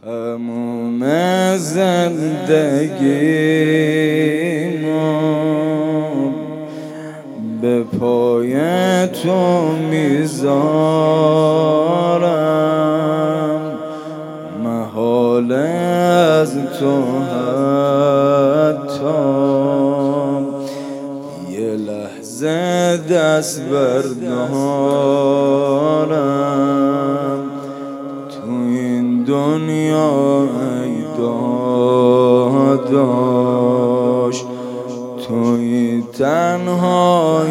تموم زندگیمو به پای تو میذارم، محال از تو حتی یه لحظه دست بردارم. تو این دنیا ای داداش، توی تنها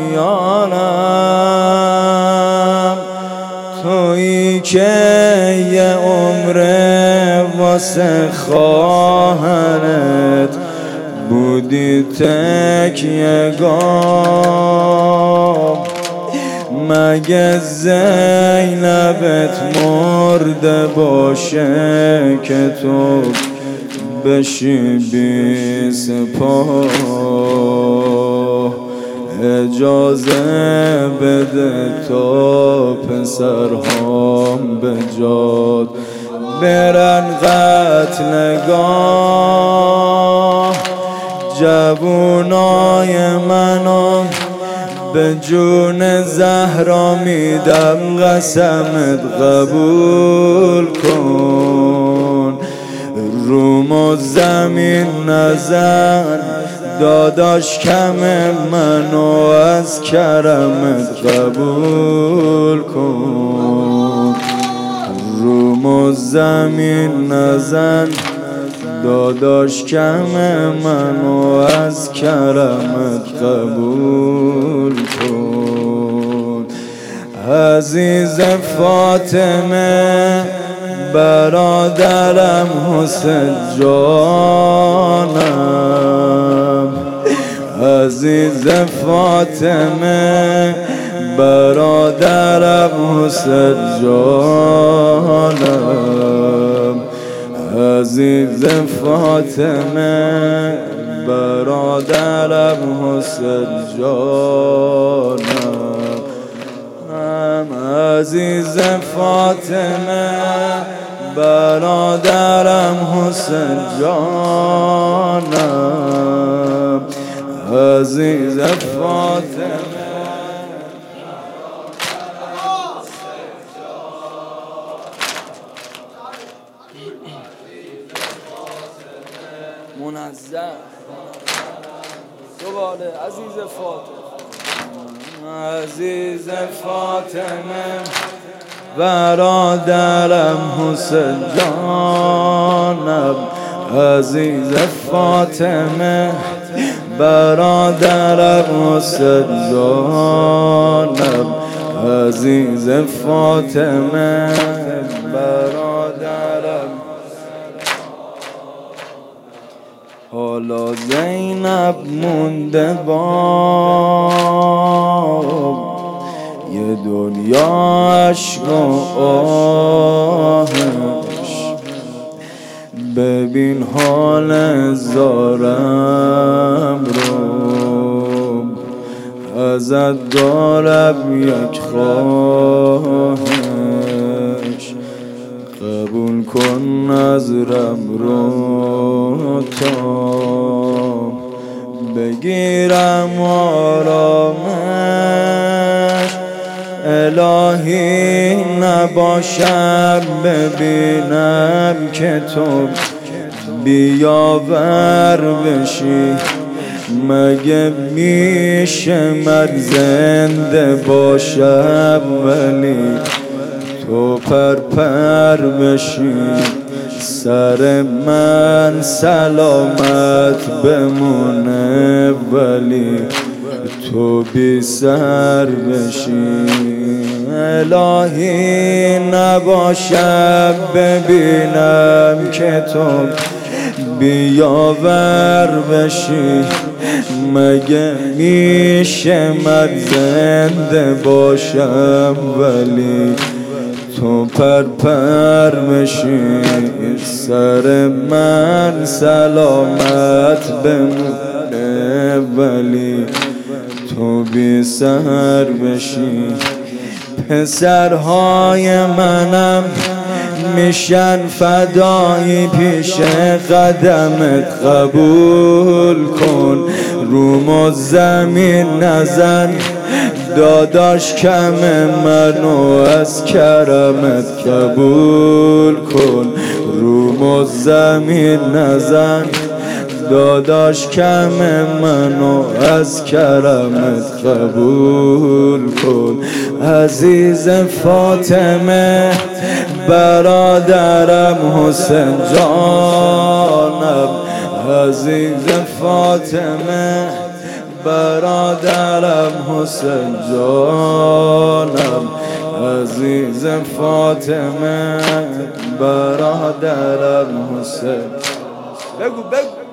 یارم، تویی که یه عمره واسه خواهرت بودی تکیه‌گاه. مگه زینبت مرده باشه که تو بشی بی سپاه؟ اجازه بده تا پسرهام به جاد برن قتلگاه. جوونای منو به جون زهرا میدم، قسمت قبول کن. روم و زمین نزن داداش، کم منو از کرمت قبول کن. روم و زمین نزن داداش، کم منو از کرمت قبول کن. عزیز فاطمه برادرم حسین جانم، عزیز فاطمه برادرم حسین جانم، عزیز فاطمه برادرم حسین جانم، عزیز فاطمه برادرم حسین جانم، عزیز فاطمه. منظم دوباره عزیز فاطمه، عزیز فاطمه برادرم حسین جانم، عزیز فاطمه برادرم حسین جانم، عزیز فاطمه برادرم. حالا زینب مونده با یه دنیا عشق و آهش، ببین حال زارم رو، ازت دارم یک خواهش، قبول کن نظرم رو تا بگیرم آرامش. الهی نباشم ببینم که تو بیاور بشی، مگه میشه من زنده باشم ولی تو پر بشی؟ سر من سلامت بمونه ولی تو بی سر بشی. الهی نباشم ببینم که تو بیاور بشی، مگه میشه من زنده باشم ولی تو پر بشی؟ سر من سلامت بمونه ولی تو بی سر بشی. پسرهای منم میشن فدایی پیش قدمت قبول کن روم و زمین نزن داداش کم منو از کرمت قبول کن روم و زمین نزن داداش کم منو از کرمت قبول کن عزیز فاطمه برادرم حسین جانم عزیز فاطمه برادرم حسین جانم عزیز فاطمه برادرم حسین بگو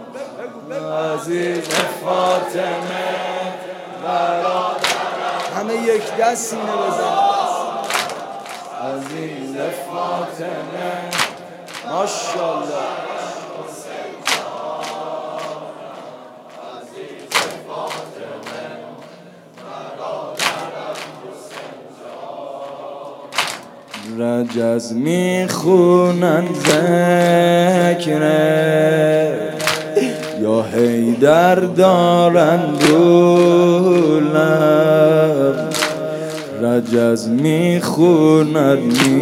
عزیز فاطمه برادرم همه یک دست سینه بزن عزیز فاطمه ماشاءالله رجز میخونن ذکره یا حیدر دارن دولم رجز میخونن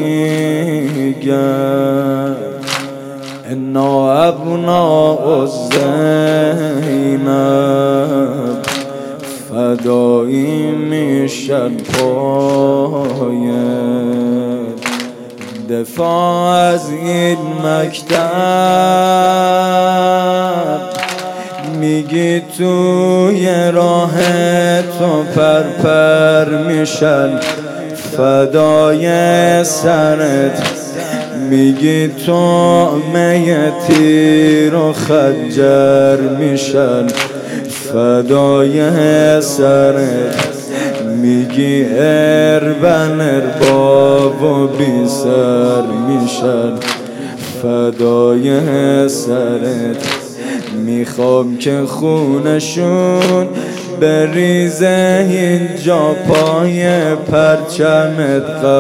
میگن انا ابناء زینب فدایی میشن پایم دفاع از این مکتب میگی توی راه تو پر میشن فدای سرت میگی تو میتی رو خنجر میشن فدای سرت میگی اربن ارباب و بی سر میشن فدای سرت میخوام که خونشون بریزه اینجا پای پرچمت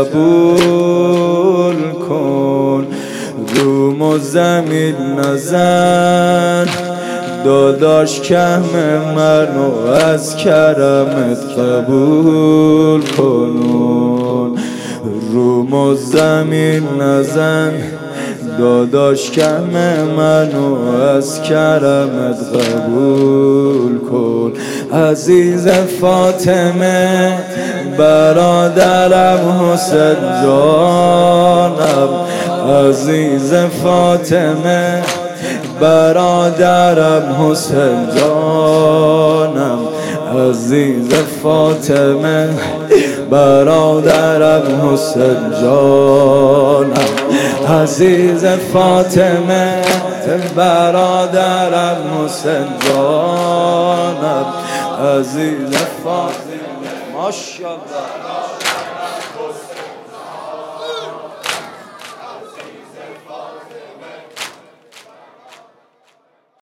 قبول کن روم و زمین نزن داداش کم منو از کرمت قبول کن روم و زمین نزن داداش کم منو از کرمت قبول کن عزیز فاطمه برادرم حسین جانم عزیز فاطمه برادرم حسین جانم عزیز فاطمه برادرم حسین جانم عزیز فاطمه برادرم حسین جانم عزیز فاطمه ماشاءالله